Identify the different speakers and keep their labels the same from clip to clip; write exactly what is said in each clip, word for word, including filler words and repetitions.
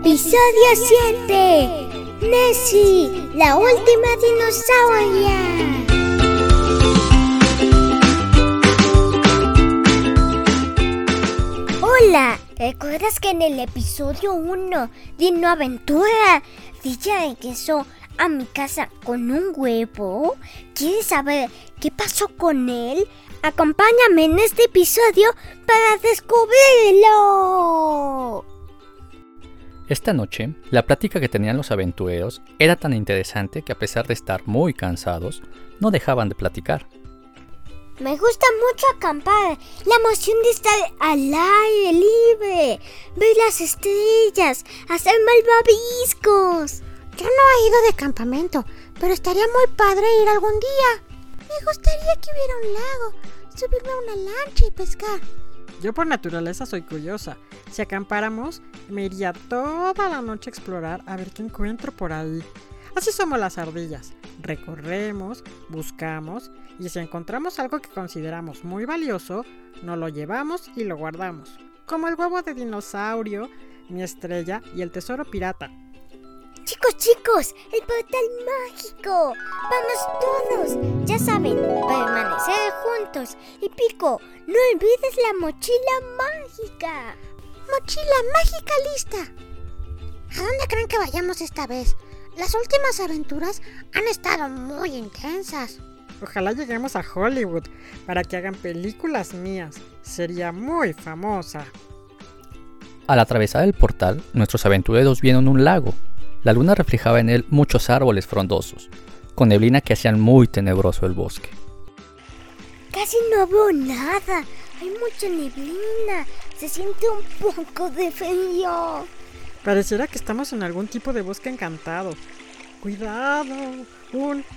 Speaker 1: Episodio siete. Nessie, la última dinosauria. Hola, ¿recuerdas que en el episodio uno, Dino Aventura, Dilla regresó a mi casa con un huevo? ¿Quieres saber qué pasó con él? Acompáñame en este episodio para descubrirlo.
Speaker 2: Esta noche, la plática que tenían los aventureros era tan interesante que a pesar de estar muy cansados, no dejaban de platicar.
Speaker 1: Me gusta mucho acampar, la emoción de estar al aire libre, ver las estrellas, hacer malvaviscos.
Speaker 3: Yo no he ido de campamento, pero estaría muy padre ir algún día. Me gustaría que hubiera un lago, subirme a una lancha y pescar.
Speaker 4: Yo por naturaleza soy curiosa. Si acampáramos, me iría toda la noche a explorar a ver qué encuentro por ahí. Así somos las ardillas. Recorremos, buscamos y si encontramos algo que consideramos muy valioso, nos lo llevamos y lo guardamos. Como el huevo de dinosaurio, mi estrella y el tesoro pirata.
Speaker 1: Chicos, chicos, el portal mágico. Vamos todos. Ya saben, permanecer juntos. Y Pico, no olvides la mochila mágica.
Speaker 3: Mochila mágica lista. ¿A dónde creen que vayamos esta vez? Las últimas aventuras han estado muy intensas.
Speaker 4: Ojalá lleguemos a Hollywood para que hagan películas mías. Sería muy famosa.
Speaker 2: Al atravesar el portal, nuestros aventureros vieron un lago. La luna reflejaba en él muchos árboles frondosos, con neblina que hacían muy tenebroso el bosque.
Speaker 1: Casi no veo nada, hay mucha neblina, se siente un poco de frío.
Speaker 4: Pareciera que estamos en algún tipo de bosque encantado. ¡Cuidado! ¡Un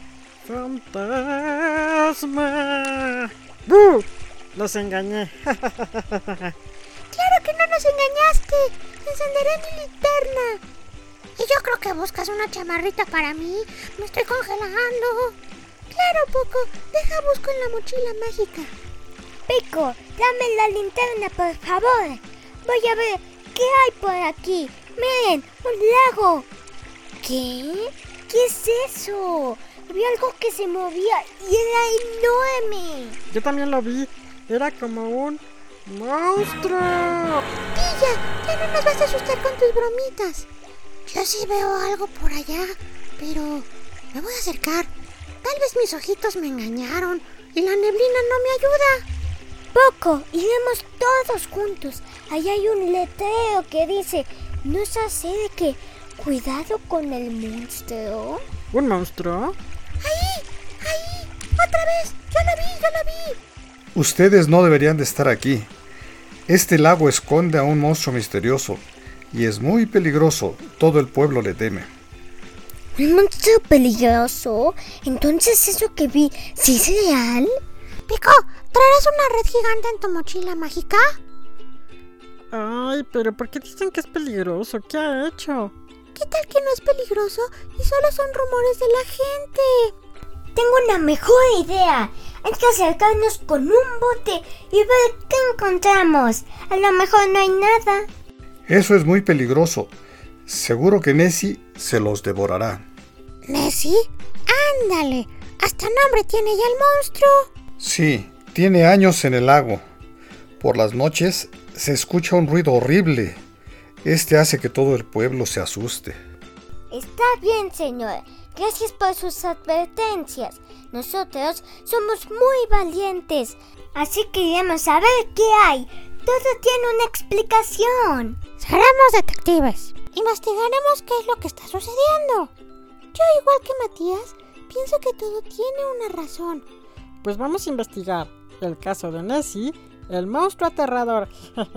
Speaker 4: fantasma! ¡Bú! ¡Los engañé!
Speaker 3: ¡Claro que no nos engañaste! ¡Encenderé mi linterna! Y yo creo que buscas una chamarrita para mí. Me estoy congelando. Claro, Poco. Deja busco en la mochila mágica.
Speaker 1: Pico, dame la linterna, por favor. Voy a ver qué hay por aquí. Miren, un lago. ¿Qué? ¿Qué es eso? Vi algo que se movía y era enorme.
Speaker 4: Yo también lo vi. Era como un monstruo.
Speaker 3: Tilla, ya no nos vas a asustar con tus bromitas. Yo sí veo algo por allá, pero me voy a acercar. Tal vez mis ojitos me engañaron y la neblina no me ayuda.
Speaker 1: Poco, iremos todos juntos. Allá hay un letrero que dice: no se acerque, cuidado con el monstruo.
Speaker 4: ¿Un monstruo?
Speaker 3: ¡Ahí! ¡Ahí! ¡Otra vez! ¡Yo lo vi! ¡Yo lo vi!
Speaker 5: Ustedes no deberían de estar aquí. Este lago esconde a un monstruo misterioso. Y es muy peligroso, todo el pueblo le teme.
Speaker 1: ¿Un monstruo peligroso? Entonces eso que vi, ¿sí es real?
Speaker 3: Pico, ¿traerás una red gigante en tu mochila mágica?
Speaker 4: Ay, pero ¿por qué dicen que es peligroso? ¿Qué ha hecho?
Speaker 3: ¿Qué tal que no es peligroso y solo son rumores de la gente?
Speaker 1: Tengo una mejor idea. Hay que acercarnos con un bote y ver qué encontramos. A lo mejor no hay nada.
Speaker 5: Eso es muy peligroso. Seguro que Nessie se los devorará.
Speaker 3: ¿Nessie? ¡Ándale! ¡Hasta nombre tiene ya el monstruo!
Speaker 5: Sí, tiene años en el lago. Por las noches se escucha un ruido horrible. Este hace que todo el pueblo se asuste.
Speaker 1: Está bien, señor. Gracias por sus advertencias. Nosotros somos muy valientes. Así que iremos a ver qué hay. Todo tiene una explicación.
Speaker 3: Seremos detectives. Investigaremos qué es lo que está sucediendo. Yo, igual que Matías, pienso que todo tiene una razón.
Speaker 4: Pues vamos a investigar el caso de Nessie, el monstruo aterrador.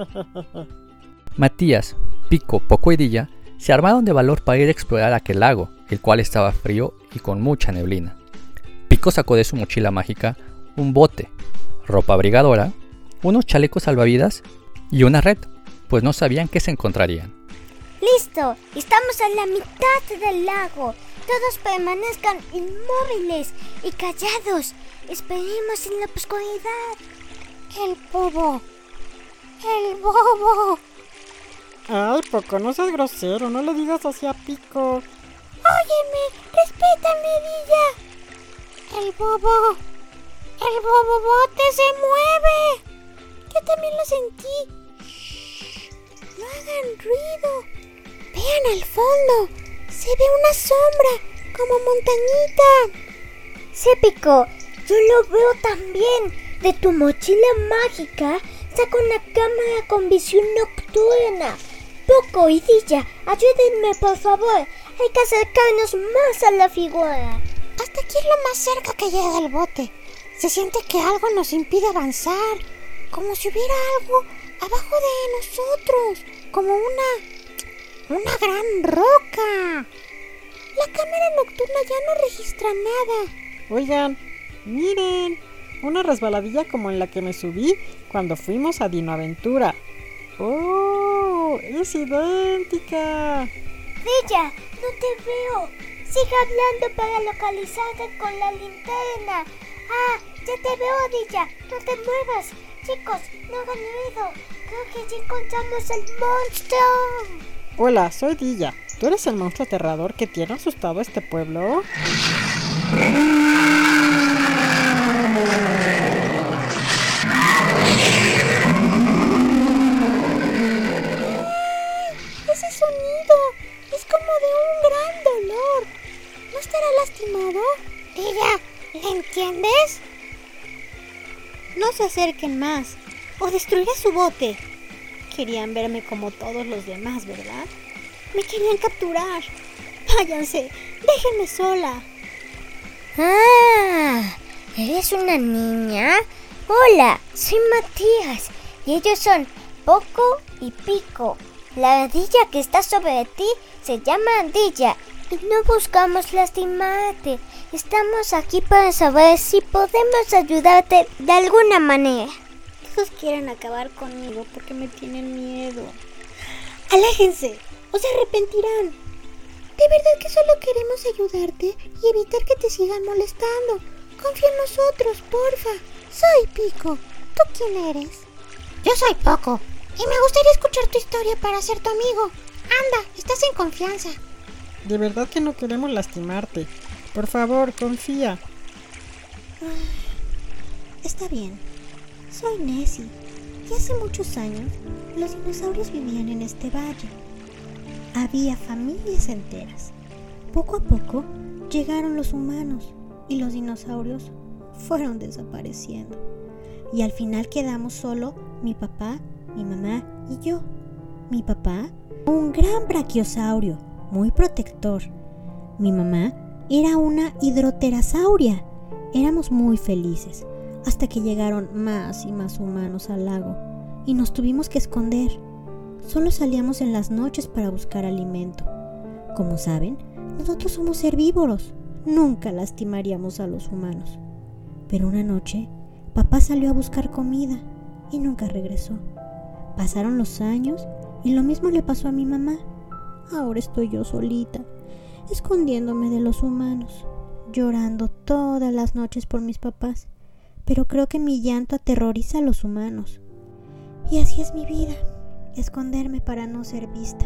Speaker 2: Matías, Pico, Poco y Dilla se armaron de valor para ir a explorar aquel lago, el cual estaba frío y con mucha neblina. Pico sacó de su mochila mágica un bote, ropa abrigadora, unos chalecos salvavidas y una red, pues no sabían qué se encontrarían.
Speaker 1: ¡Listo! Estamos a la mitad del lago. Todos permanezcan inmóviles y callados. Esperemos en la oscuridad.
Speaker 3: El bobo. El bobo.
Speaker 4: Ay, Poco, no seas grosero, no le digas así a Pico.
Speaker 3: Óyeme, respétame, Dilla. El bobo, el bobobote se mueve. Yo también lo sentí. Shh, no hagan ruido. Vean al fondo, se ve una sombra, como montañita.
Speaker 1: Sí, Pico, yo lo veo también. De tu mochila mágica saca una cámara con visión nocturna. Poco y Dilla, ayúdenme por favor. Hay que acercarnos más a la figura.
Speaker 3: Hasta aquí es lo más cerca que llega el bote. Se siente que algo nos impide avanzar, como si hubiera algo abajo de nosotros, como una, una gran roca. La cámara nocturna ya no registra nada.
Speaker 4: Oigan, miren, una resbaladilla como en la que me subí cuando fuimos a Dinoaventura. ¡Oh! ¡Es idéntica!
Speaker 1: Dilla, no te veo. Sigue hablando para localizarte con la linterna. Ah, ya te veo, Dilla. No te muevas. Chicos, no hagan ruido. Creo que ya encontramos el monstruo.
Speaker 4: Hola, soy Dilla. ¿Tú eres el monstruo aterrador que tiene asustado a este pueblo?
Speaker 3: Ese sonido es como de un gran dolor. ¿No estará lastimado? Dilla, ¿le entiendes? No se acerquen más o destruiré su bote. Querían verme como todos los demás, ¿verdad? Me querían capturar. Váyanse, déjenme sola.
Speaker 1: Ah, ¿eres una niña? Hola, soy Matías y ellos son Poco y Pico. La ardilla que está sobre ti se llama Dilla y no buscamos lastimarte. Estamos aquí para saber si podemos ayudarte de alguna manera.
Speaker 3: Todos quieren acabar conmigo porque me tienen miedo. Aléjense o se arrepentirán. De verdad que solo queremos ayudarte y evitar que te sigan molestando. Confía en nosotros, porfa. Soy Pico. ¿Tú quién eres? Yo soy Poco y me gustaría escuchar tu historia para ser tu amigo. Anda, estás en confianza.
Speaker 4: De verdad que no queremos lastimarte. Por favor, confía.
Speaker 3: Está bien. Soy Nessie y hace muchos años los dinosaurios vivían en este valle. Había familias enteras. Poco a poco llegaron los humanos y los dinosaurios fueron desapareciendo. Y al final quedamos solo mi papá, mi mamá y yo. Mi papá, un gran brachiosaurio, muy protector. Mi mamá era una hidroterasauria. Éramos muy felices hasta que llegaron más y más humanos al lago y nos tuvimos que esconder. Solo salíamos en las noches para buscar alimento. Como saben, nosotros somos herbívoros. Nunca lastimaríamos a los humanos. Pero una noche, papá salió a buscar comida y nunca regresó. Pasaron los años y lo mismo le pasó a mi mamá. Ahora estoy yo solita, escondiéndome de los humanos, llorando todas las noches por mis papás. Pero creo que mi llanto aterroriza a los humanos. Y así es mi vida. Esconderme para no ser vista.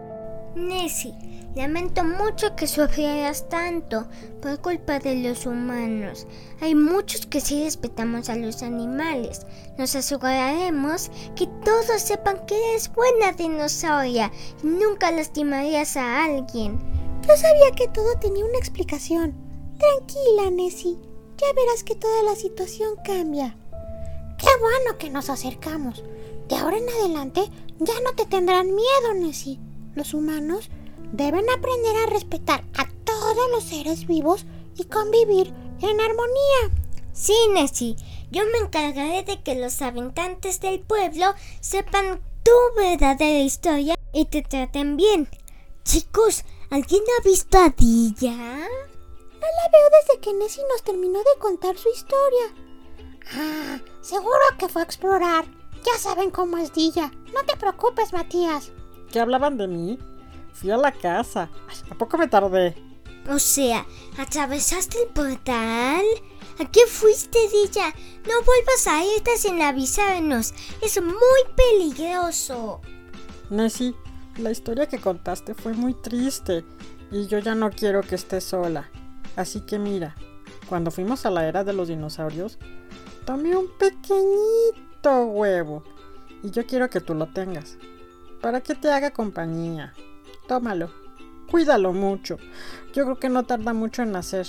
Speaker 1: Nessie, lamento mucho que sufrieras tanto por culpa de los humanos. Hay muchos que sí respetamos a los animales. Nos aseguraremos que todos sepan que eres buena dinosauria y nunca lastimarías a alguien.
Speaker 3: Yo sabía que todo tenía una explicación. Tranquila, Nessie. Ya verás que toda la situación cambia. Qué bueno que nos acercamos. De ahora en adelante ya no te tendrán miedo, Nessie. Los humanos deben aprender a respetar a todos los seres vivos y convivir en armonía.
Speaker 1: Sí, Nessie, yo me encargaré de que los habitantes del pueblo sepan tu verdadera historia y te traten bien. Chicos, ¿alguien ha visto a Dilla?
Speaker 3: No la veo desde que Nessie nos terminó de contar su historia. Ah, seguro que fue a explorar. Ya saben cómo es Dilla. No te preocupes, Matías.
Speaker 4: ¿Qué hablaban de mí? Fui a la casa. Ay, ¿a poco me tardé?
Speaker 1: O sea, ¿atravesaste el portal? ¿A qué fuiste, Dilla? No vuelvas a irte sin avisarnos. Es muy peligroso.
Speaker 4: Nessie, La historia que contaste fue muy triste y yo ya no quiero que estés sola. Así que mira, cuando fuimos a la era de los dinosaurios, tomé un pequeñito huevo y yo quiero que tú lo tengas, para que te haga compañía. Tómalo, cuídalo mucho. Yo creo que no tarda mucho en nacer.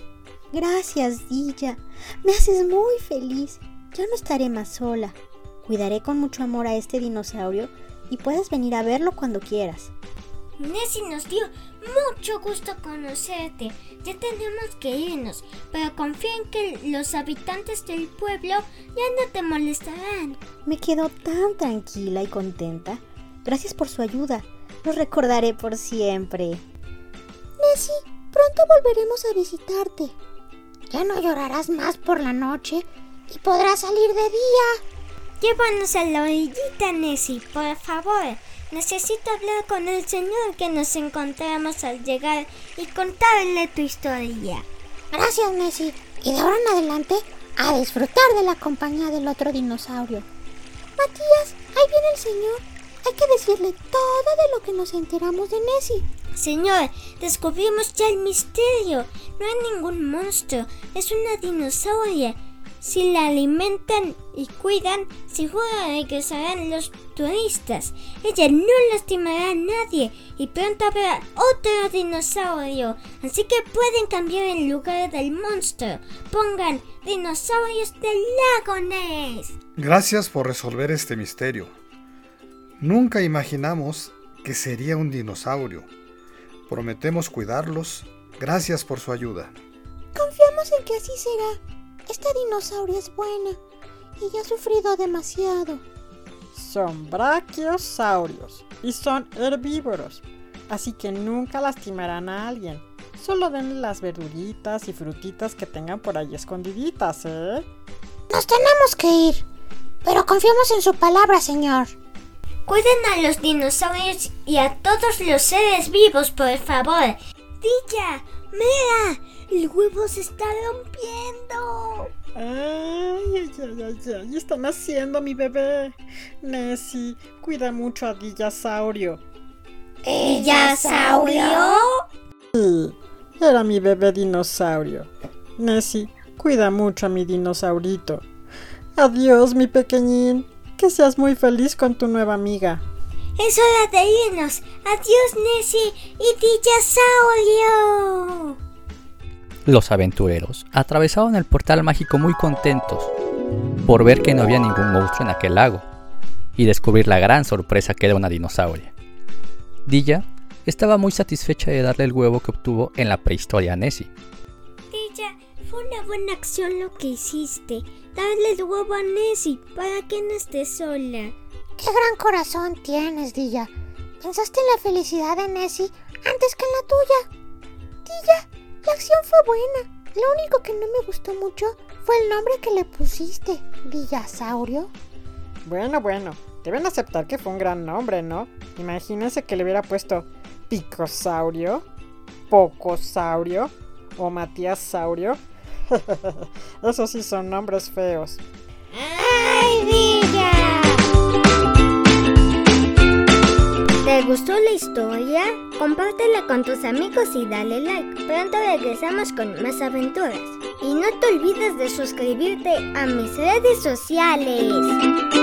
Speaker 3: Gracias, Dilla. Me haces muy feliz. Ya no estaré más sola. Cuidaré con mucho amor a este dinosaurio y puedes venir a verlo cuando quieras.
Speaker 1: Nessie, nos dio mucho gusto conocerte. Ya tenemos que irnos, pero confía en que los habitantes del pueblo ya no te molestarán.
Speaker 3: Me quedo tan tranquila y contenta. Gracias por su ayuda. Los recordaré por siempre.
Speaker 6: Nessie, pronto volveremos a visitarte. Ya no llorarás más por la noche y podrás salir de día.
Speaker 1: Llévanos a la orillita, Nessie, por favor. Necesito hablar con el señor que nos encontramos al llegar y contarle tu historia.
Speaker 6: Gracias, Nessie. Y de ahora en adelante, a disfrutar de la compañía del otro dinosaurio. Matías, ahí viene el señor. Hay que decirle todo de lo que nos enteramos de Nessie.
Speaker 1: Señor, descubrimos ya el misterio. No hay ningún monstruo. Es una dinosauria. Si la alimentan y cuidan, seguro regresarán los turistas. Ella no lastimará a nadie y pronto habrá otro dinosaurio. Así que pueden cambiar el lugar del monstruo. Pongan dinosaurios del lago Ness.
Speaker 5: Gracias por resolver este misterio. Nunca imaginamos que sería un dinosaurio. Prometemos cuidarlos. Gracias por su ayuda.
Speaker 6: Confiamos en que así será. Esta dinosauria es buena y ya ha sufrido demasiado.
Speaker 4: Son brachiosaurios y son herbívoros, así que nunca lastimarán a alguien. Solo denle las verduritas y frutitas que tengan por ahí escondiditas, ¿eh?
Speaker 6: Nos tenemos que ir, pero confiamos en su palabra, señor.
Speaker 1: Cuiden a los dinosaurios y a todos los seres vivos, por favor. Dilla, mira, el huevo se está rompiendo.
Speaker 4: Ay, ay, ay, ay, ay, está naciendo mi bebé. Nessie, cuida mucho a Dillasaurio.
Speaker 1: ¿Dillasaurio?
Speaker 4: Sí, era mi bebé dinosaurio. Nessie, cuida mucho a mi dinosaurito. Adiós, mi pequeñín. Que seas muy feliz con tu nueva amiga.
Speaker 1: Es hora de irnos. Adiós, Nessie y Dillasaurio.
Speaker 2: Los aventureros atravesaron el portal mágico muy contentos por ver que no había ningún monstruo en aquel lago y descubrir la gran sorpresa que era una dinosauria. Dilla estaba muy satisfecha de darle el huevo que obtuvo en la prehistoria a Nessie.
Speaker 1: Dilla, fue una buena acción lo que hiciste. Darle el huevo a Nessie para que no esté sola.
Speaker 6: ¡Qué gran corazón tienes, Dilla! Pensaste en la felicidad de Nessie antes que en la tuya. Dilla, la acción fue buena. Lo único que no me gustó mucho fue el nombre que le pusiste, Dillasaurio.
Speaker 4: Bueno, bueno, deben aceptar que fue un gran nombre, ¿no? Imagínense que le hubiera puesto Picosaurio, Pocosaurio o Matíasaurio. Esos sí son nombres feos.
Speaker 1: ¡Ay, Dilla! ¿Te gustó la historia? Compártela con tus amigos y dale like. Pronto regresamos con más aventuras. Y no te olvides de suscribirte a mis redes sociales.